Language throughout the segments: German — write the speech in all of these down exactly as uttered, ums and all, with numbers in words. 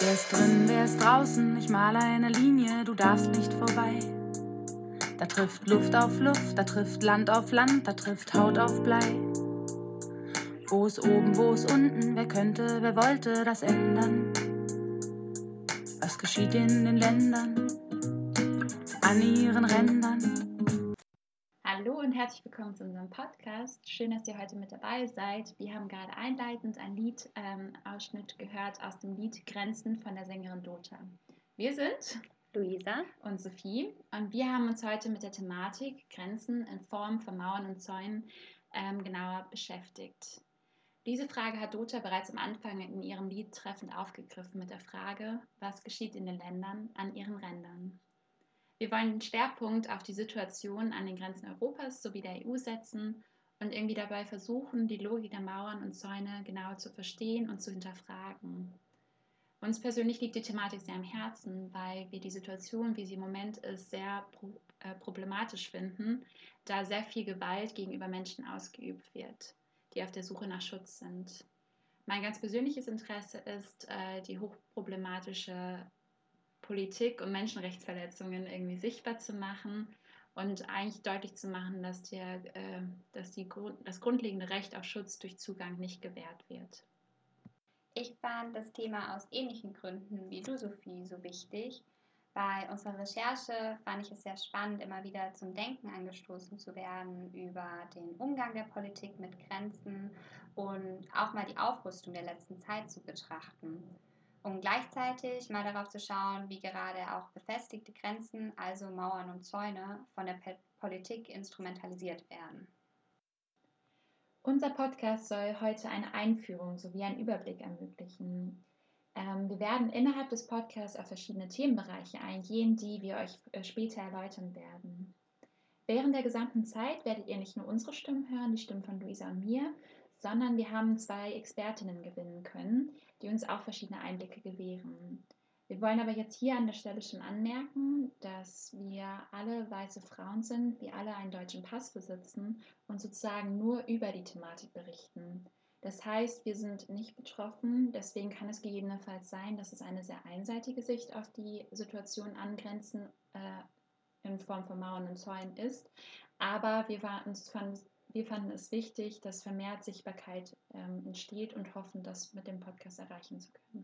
Wer ist drin, wer ist draußen? Ich male eine Linie, du darfst nicht vorbei. Da trifft Luft auf Luft, da trifft Land auf Land, da trifft Haut auf Blei. Wo ist oben, wo ist unten? Wer könnte, wer wollte das ändern? Was geschieht in den Ländern, an ihren Rändern? Hallo und herzlich willkommen zu unserem Podcast. Schön, dass ihr heute mit dabei seid. Wir haben gerade einleitend einen Liedausschnitt ähm, gehört aus dem Lied Grenzen von der Sängerin Dota. Wir sind Luisa und Sophie und wir haben uns heute mit der Thematik Grenzen in Form von Mauern und Zäunen ähm, genauer beschäftigt. Diese Frage hat Dota bereits am Anfang in ihrem Lied treffend aufgegriffen mit der Frage, was geschieht in den Ländern an ihren Rändern. Wir wollen den Schwerpunkt auf die Situation an den Grenzen Europas sowie der E U setzen und irgendwie dabei versuchen, die Logik der Mauern und Zäune genauer zu verstehen und zu hinterfragen. Uns persönlich liegt die Thematik sehr am Herzen, weil wir die Situation, wie sie im Moment ist, sehr pro, äh, problematisch finden, da sehr viel Gewalt gegenüber Menschen ausgeübt wird, die auf der Suche nach Schutz sind. Mein ganz persönliches Interesse ist, äh, die hochproblematische Politik und Menschenrechtsverletzungen irgendwie sichtbar zu machen und eigentlich deutlich zu machen, dass, der, äh, dass die, das grundlegende Recht auf Schutz durch Zugang nicht gewährt wird. Ich fand das Thema aus ähnlichen Gründen wie du, Sophie, so wichtig. Bei unserer Recherche fand ich es sehr spannend, immer wieder zum Denken angestoßen zu werden über den Umgang der Politik mit Grenzen und auch mal die Aufrüstung der letzten Zeit zu betrachten. Um gleichzeitig mal darauf zu schauen, wie gerade auch befestigte Grenzen, also Mauern und Zäune, von der Politik instrumentalisiert werden. Unser Podcast soll heute eine Einführung sowie einen Überblick ermöglichen. Ähm, wir werden innerhalb des Podcasts auf verschiedene Themenbereiche eingehen, die wir euch äh, später erläutern werden. Während der gesamten Zeit werdet ihr nicht nur unsere Stimmen hören, die Stimmen von Luisa und mir, sondern wir haben zwei Expertinnen gewinnen können, die uns auch verschiedene Einblicke gewähren. Wir wollen aber jetzt hier an der Stelle schon anmerken, dass wir alle weiße Frauen sind, wir alle einen deutschen Pass besitzen und sozusagen nur über die Thematik berichten. Das heißt, wir sind nicht betroffen, deswegen kann es gegebenenfalls sein, dass es eine sehr einseitige Sicht auf die Situation an Grenzen äh, in Form von Mauern und Zäunen ist. Aber wir, waren, fand, wir fanden es wichtig, dass vermehrt Sichtbarkeit ähm, entsteht und hoffen, das mit dem Podcast erreichen zu können.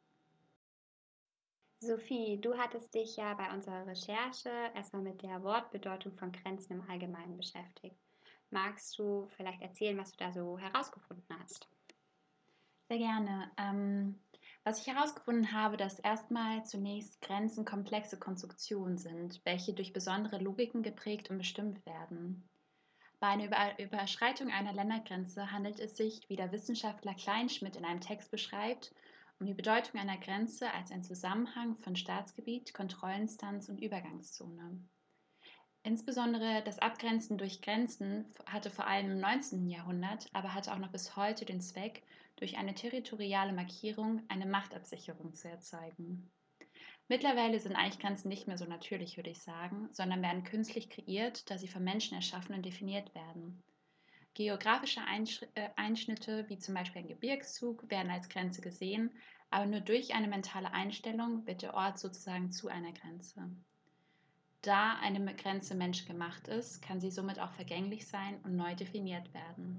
Sophie, du hattest dich ja bei unserer Recherche erstmal mit der Wortbedeutung von Grenzen im Allgemeinen beschäftigt. Magst du vielleicht erzählen, was du da so herausgefunden hast? Sehr gerne. Ähm, was ich herausgefunden habe, dass erstmal zunächst Grenzen komplexe Konstruktionen sind, welche durch besondere Logiken geprägt und bestimmt werden. Bei einer Über- Überschreitung einer Ländergrenze handelt es sich, wie der Wissenschaftler Kleinschmidt in einem Text beschreibt, um die Bedeutung einer Grenze als ein Zusammenhang von Staatsgebiet, Kontrollinstanz und Übergangszone. Insbesondere das Abgrenzen durch Grenzen hatte vor allem im neunzehnten Jahrhundert, aber hatte auch noch bis heute den Zweck, durch eine territoriale Markierung eine Machtabsicherung zu erzeugen. Mittlerweile sind eigentlich Grenzen nicht mehr so natürlich, würde ich sagen, sondern werden künstlich kreiert, da sie von Menschen erschaffen und definiert werden. Geografische Einschnitte, wie zum Beispiel ein Gebirgszug, werden als Grenze gesehen, aber nur durch eine mentale Einstellung wird der Ort sozusagen zu einer Grenze. Da eine Grenze menschgemacht ist, kann sie somit auch vergänglich sein und neu definiert werden.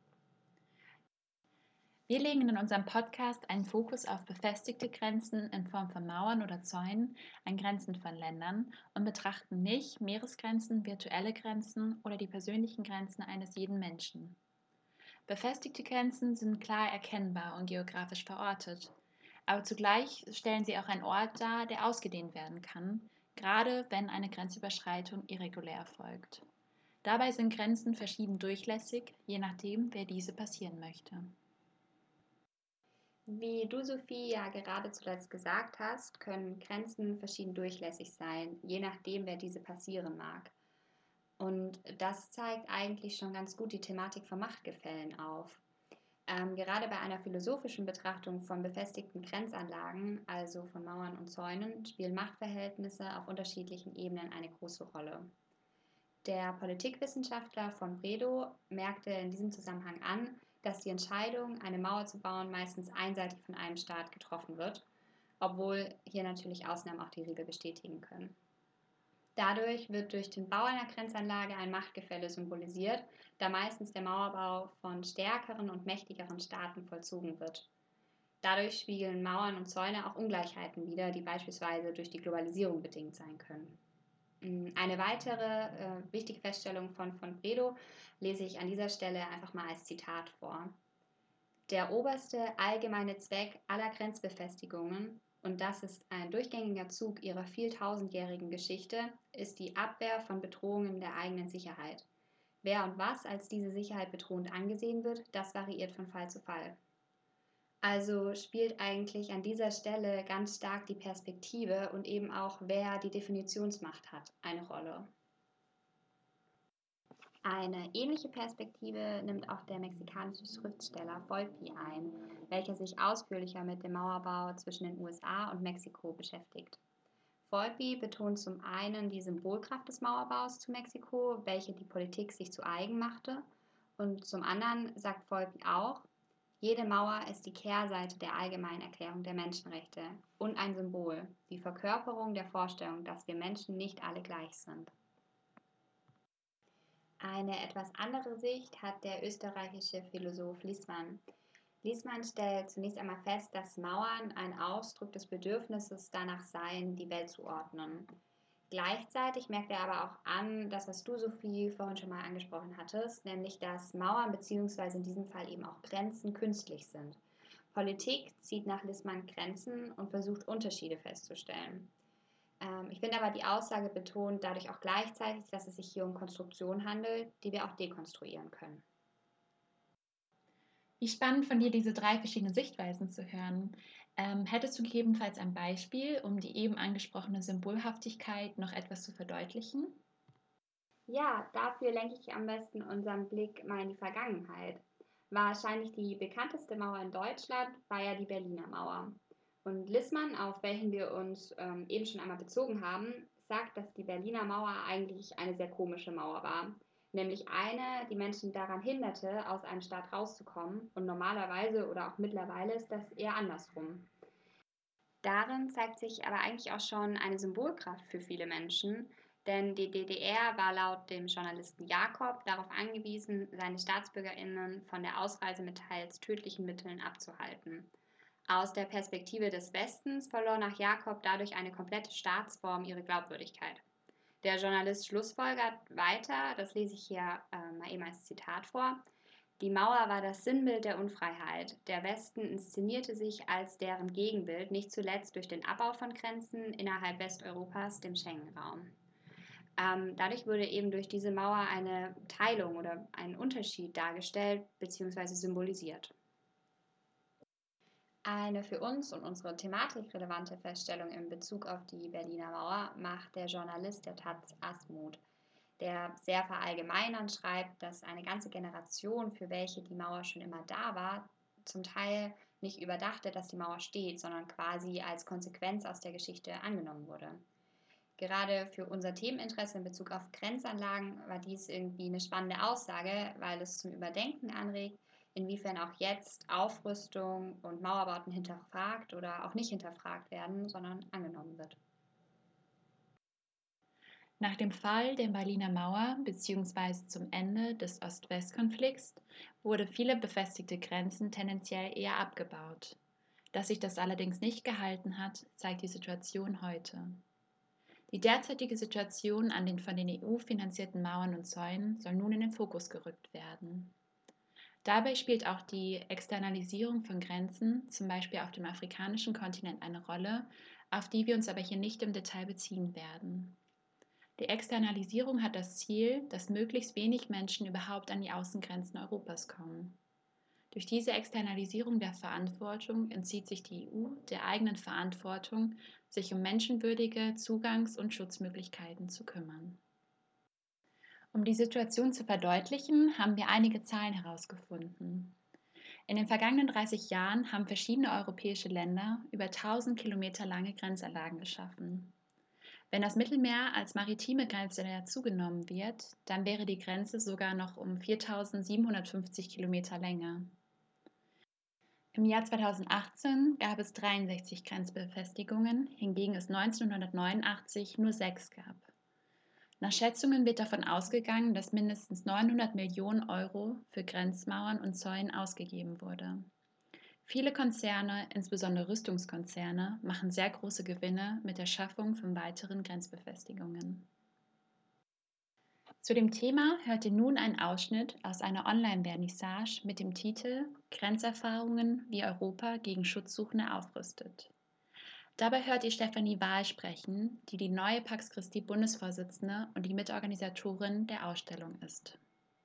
Wir legen in unserem Podcast einen Fokus auf befestigte Grenzen in Form von Mauern oder Zäunen an Grenzen von Ländern und betrachten nicht Meeresgrenzen, virtuelle Grenzen oder die persönlichen Grenzen eines jeden Menschen. Befestigte Grenzen sind klar erkennbar und geografisch verortet, aber zugleich stellen sie auch einen Ort dar, der ausgedehnt werden kann, gerade wenn eine Grenzüberschreitung irregulär erfolgt. Dabei sind Grenzen verschieden durchlässig, je nachdem, wer diese passieren möchte. Wie du, Sophie, ja gerade zuletzt gesagt hast, können Grenzen verschieden durchlässig sein, je nachdem, wer diese passieren mag. Und das zeigt eigentlich schon ganz gut die Thematik von Machtgefällen auf. Ähm, gerade bei einer philosophischen Betrachtung von befestigten Grenzanlagen, also von Mauern und Zäunen, spielen Machtverhältnisse auf unterschiedlichen Ebenen eine große Rolle. Der Politikwissenschaftler von Bredow merkte in diesem Zusammenhang an, dass die Entscheidung, eine Mauer zu bauen, meistens einseitig von einem Staat getroffen wird obwohl hier natürlich Ausnahmen auch die Regel bestätigen können. Dadurch wird durch den Bau einer Grenzanlage ein Machtgefälle symbolisiert, da meistens der Mauerbau von stärkeren und mächtigeren Staaten vollzogen wird. Dadurch spiegeln Mauern und Zäune auch Ungleichheiten wider, die beispielsweise durch die Globalisierung bedingt sein können. Eine weitere äh, wichtige Feststellung von von Bredow lese ich an dieser Stelle einfach mal als Zitat vor. Der oberste allgemeine Zweck aller Grenzbefestigungen, und das ist ein durchgängiger Zug ihrer vieltausendjährigen Geschichte, ist die Abwehr von Bedrohungen der eigenen Sicherheit. Wer und was als diese Sicherheit bedrohend angesehen wird, das variiert von Fall zu Fall. Also spielt eigentlich an dieser Stelle ganz stark die Perspektive und eben auch, wer die Definitionsmacht hat, eine Rolle. Eine ähnliche Perspektive nimmt auch der mexikanische Schriftsteller Volpi ein, welcher sich ausführlicher mit dem Mauerbau zwischen den U S A und Mexiko beschäftigt. Volpi betont zum einen die Symbolkraft des Mauerbaus zu Mexiko, welche die Politik sich zu eigen machte, und zum anderen sagt Volpi auch, jede Mauer ist die Kehrseite der Allgemeinen Erklärung der Menschenrechte und ein Symbol, die Verkörperung der Vorstellung, dass wir Menschen nicht alle gleich sind. Eine etwas andere Sicht hat der österreichische Philosoph Liessmann. Liessmann stellt zunächst einmal fest, dass Mauern ein Ausdruck des Bedürfnisses danach seien, die Welt zu ordnen. Gleichzeitig merkt er aber auch an, das, was du, Sophie, vorhin schon mal angesprochen hattest, nämlich, dass Mauern bzw. in diesem Fall eben auch Grenzen künstlich sind. Politik zieht nach Liessmann Grenzen und versucht, Unterschiede festzustellen. Ähm, ich finde aber, die Aussage betont dadurch auch gleichzeitig, dass es sich hier um Konstruktion handelt, die wir auch dekonstruieren können. Wie spannend von dir, diese drei verschiedenen Sichtweisen zu hören. Ähm, hättest du gegebenenfalls ein Beispiel, um die eben angesprochene Symbolhaftigkeit noch etwas zu verdeutlichen? Ja, dafür lenke ich am besten unseren Blick mal in die Vergangenheit. Wahrscheinlich die bekannteste Mauer in Deutschland war ja die Berliner Mauer. Und Liessmann, auf welchen wir uns ähm, eben schon einmal bezogen haben, sagt, dass die Berliner Mauer eigentlich eine sehr komische Mauer war. Nämlich eine, die Menschen daran hinderte, aus einem Staat rauszukommen. Und normalerweise oder auch mittlerweile ist das eher andersrum. Darin zeigt sich aber eigentlich auch schon eine Symbolkraft für viele Menschen, denn die D D R war laut dem Journalisten Jakob darauf angewiesen, seine StaatsbürgerInnen von der Ausreise mit teils tödlichen Mitteln abzuhalten. Aus der Perspektive des Westens verlor nach Jakob dadurch eine komplette Staatsform ihre Glaubwürdigkeit. Der Journalist schlussfolgert weiter, das lese ich hier äh, mal eben als Zitat vor: Die Mauer war das Sinnbild der Unfreiheit. Der Westen inszenierte sich als deren Gegenbild, nicht zuletzt durch den Abbau von Grenzen innerhalb Westeuropas, dem Schengen-Raum. Ähm, dadurch wurde eben durch diese Mauer eine Teilung oder ein Unterschied dargestellt bzw. symbolisiert. Eine für uns und unsere Thematik relevante Feststellung in Bezug auf die Berliner Mauer macht der Journalist der Taz Asmuth, der sehr verallgemeinernd schreibt, dass eine ganze Generation, für welche die Mauer schon immer da war, zum Teil nicht überdachte, dass die Mauer steht, sondern quasi als Konsequenz aus der Geschichte angenommen wurde. Gerade für unser Themeninteresse in Bezug auf Grenzanlagen war dies irgendwie eine spannende Aussage, weil es zum Überdenken anregt, inwiefern auch jetzt Aufrüstung und Mauerbauten hinterfragt oder auch nicht hinterfragt werden, sondern angenommen wird. Nach dem Fall der Berliner Mauer bzw. zum Ende des Ost-West-Konflikts wurde viele befestigte Grenzen tendenziell eher abgebaut. Dass sich das allerdings nicht gehalten hat, zeigt die Situation heute. Die derzeitige Situation an den von den E U finanzierten Mauern und Zäunen soll nun in den Fokus gerückt werden. Dabei spielt auch die Externalisierung von Grenzen, zum Beispiel auf dem afrikanischen Kontinent, eine Rolle, auf die wir uns aber hier nicht im Detail beziehen werden. Die Externalisierung hat das Ziel, dass möglichst wenig Menschen überhaupt an die Außengrenzen Europas kommen. Durch diese Externalisierung der Verantwortung entzieht sich die E U der eigenen Verantwortung, sich um menschenwürdige Zugangs- und Schutzmöglichkeiten zu kümmern. Um die Situation zu verdeutlichen, haben wir einige Zahlen herausgefunden. In den vergangenen dreißig Jahren haben verschiedene europäische Länder über tausend Kilometer lange Grenzanlagen geschaffen. Wenn das Mittelmeer als maritime Grenze dazugenommen wird, dann wäre die Grenze sogar noch um viertausendsiebenhundertfünfzig Kilometer länger. Im Jahr zweitausendachtzehn gab es dreiundsechzig Grenzbefestigungen, hingegen es neunzehnhundertneunundachtzig nur sechs gab. Nach Schätzungen wird davon ausgegangen, dass mindestens neunhundert Millionen Euro für Grenzmauern und Zäunen ausgegeben wurde. Viele Konzerne, insbesondere Rüstungskonzerne, machen sehr große Gewinne mit der Schaffung von weiteren Grenzbefestigungen. Zu dem Thema hört ihr nun einen Ausschnitt aus einer Online-Vernissage mit dem Titel Grenzerfahrungen, wie Europa gegen Schutzsuchende aufrüstet. Dabei hört ihr Stefanie Wahl sprechen, die die neue Pax Christi Bundesvorsitzende und die Mitorganisatorin der Ausstellung ist.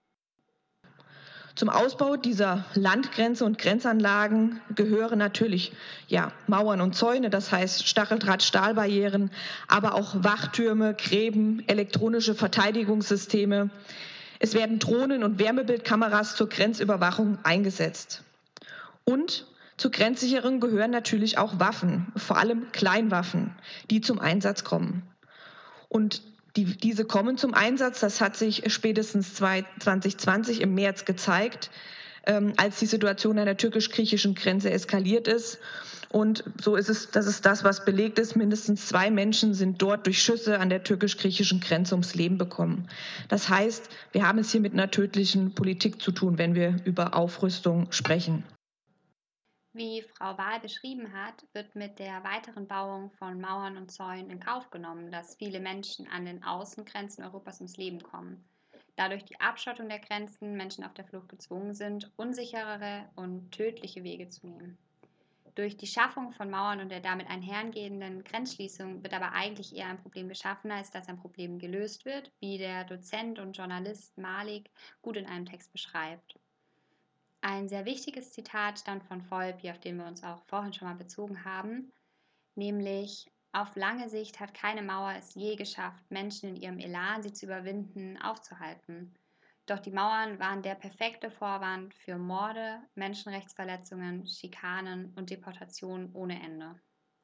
Zum Ausbau dieser Landgrenze und Grenzanlagen gehören natürlich ja, Mauern und Zäune, das heißt Stacheldraht, Stahlbarrieren, aber auch Wachtürme, Gräben, elektronische Verteidigungssysteme. Es werden Drohnen und Wärmebildkameras zur Grenzüberwachung eingesetzt. Und zur Grenzsicherung gehören natürlich auch Waffen, vor allem Kleinwaffen, die zum Einsatz kommen. Und Die, diese kommen zum Einsatz. Das hat sich spätestens zwanzig zwanzig im März gezeigt, ähm, als die Situation an der türkisch-griechischen Grenze eskaliert ist. Und so ist es, das ist das, was belegt ist. Mindestens zwei Menschen sind dort durch Schüsse an der türkisch-griechischen Grenze ums Leben gekommen. Das heißt, wir haben es hier mit einer tödlichen Politik zu tun, wenn wir über Aufrüstung sprechen. Wie Frau Wahl beschrieben hat, wird mit der weiteren Bauung von Mauern und Zäunen in Kauf genommen, dass viele Menschen an den Außengrenzen Europas ums Leben kommen. Da durch die Abschottung der Grenzen Menschen auf der Flucht gezwungen sind, unsicherere und tödliche Wege zu nehmen. Durch die Schaffung von Mauern und der damit einhergehenden Grenzschließung wird aber eigentlich eher ein Problem geschaffen, als dass ein Problem gelöst wird, wie der Dozent und Journalist Malik gut in einem Text beschreibt. Ein sehr wichtiges Zitat stammt von Volpi, auf den wir uns auch vorhin schon mal bezogen haben, nämlich: Auf lange Sicht hat keine Mauer es je geschafft, Menschen in ihrem Elan, sie zu überwinden, aufzuhalten. Doch die Mauern waren der perfekte Vorwand für Morde, Menschenrechtsverletzungen, Schikanen und Deportationen ohne Ende.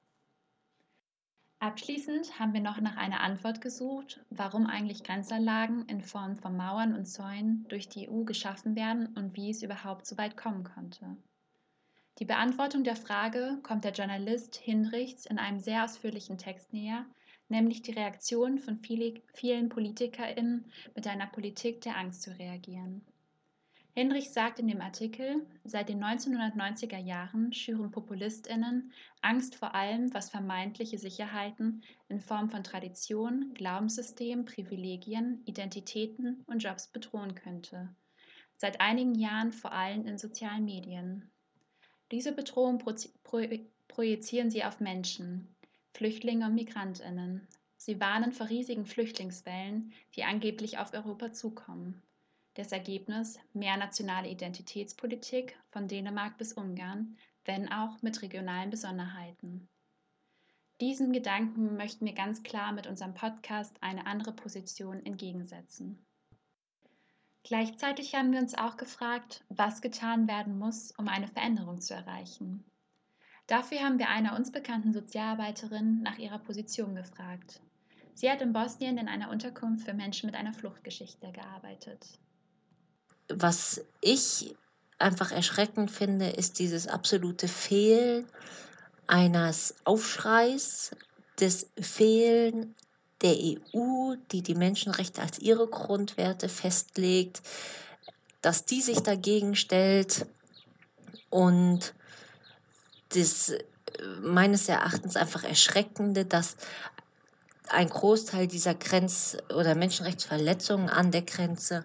Abschließend haben wir noch nach einer Antwort gesucht, warum eigentlich Grenzanlagen in Form von Mauern und Zäunen durch die E U geschaffen werden und wie es überhaupt so weit kommen konnte. Die Beantwortung der Frage kommt der Journalist Hinrichs in einem sehr ausführlichen Text näher, nämlich die Reaktion von viele, vielen PolitikerInnen mit einer Politik der Angst zu reagieren. Hinrichs sagt in dem Artikel, seit den neunzehnhundertneunziger Jahren schüren PopulistInnen Angst vor allem, was vermeintliche Sicherheiten in Form von Tradition, Glaubenssystem, Privilegien, Identitäten und Jobs bedrohen könnte. Seit einigen Jahren vor allem in sozialen Medien. Diese Bedrohung projizieren sie auf Menschen, Flüchtlinge und MigrantInnen. Sie warnen vor riesigen Flüchtlingswellen, die angeblich auf Europa zukommen. Das Ergebnis: mehr nationale Identitätspolitik von Dänemark bis Ungarn, wenn auch mit regionalen Besonderheiten. Diesen Gedanken möchten wir ganz klar mit unserem Podcast eine andere Position entgegensetzen. Gleichzeitig haben wir uns auch gefragt, was getan werden muss, um eine Veränderung zu erreichen. Dafür haben wir einer uns bekannten Sozialarbeiterin nach ihrer Position gefragt. Sie hat in Bosnien in einer Unterkunft für Menschen mit einer Fluchtgeschichte gearbeitet. Was ich einfach erschreckend finde, ist dieses absolute Fehlen eines Aufschreis, das Fehlen der E U, die die Menschenrechte als ihre Grundwerte festlegt, dass die sich dagegen stellt und das meines Erachtens einfach Erschreckende, dass ein Großteil dieser Grenz- oder Menschenrechtsverletzungen an der Grenze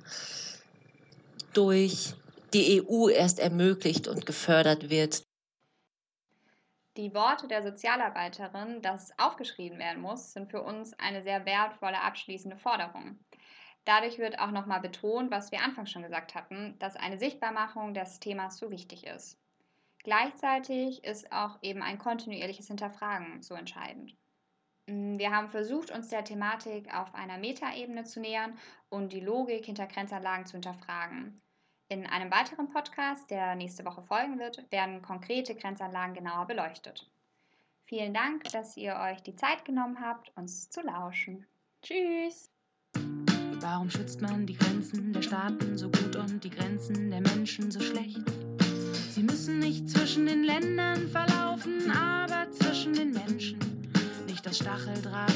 durch die E U erst ermöglicht und gefördert wird. Die Worte der Sozialarbeiterin, dass aufgeschrieben werden muss, sind für uns eine sehr wertvolle abschließende Forderung. Dadurch wird auch nochmal betont, was wir anfangs schon gesagt hatten, dass eine Sichtbarmachung des Themas so wichtig ist. Gleichzeitig ist auch eben ein kontinuierliches Hinterfragen so entscheidend. Wir haben versucht, uns der Thematik auf einer Metaebene zu nähern und die Logik hinter Grenzanlagen zu hinterfragen. In einem weiteren Podcast, der nächste Woche folgen wird, werden konkrete Grenzanlagen genauer beleuchtet. Vielen Dank, dass ihr euch die Zeit genommen habt, uns zu lauschen. Tschüss! Warum schützt man die Grenzen der Staaten so gut und die Grenzen der Menschen so schlecht? Sie müssen nicht zwischen den Ländern verlaufen, aber zwischen den Menschen. Nicht das Stacheldraht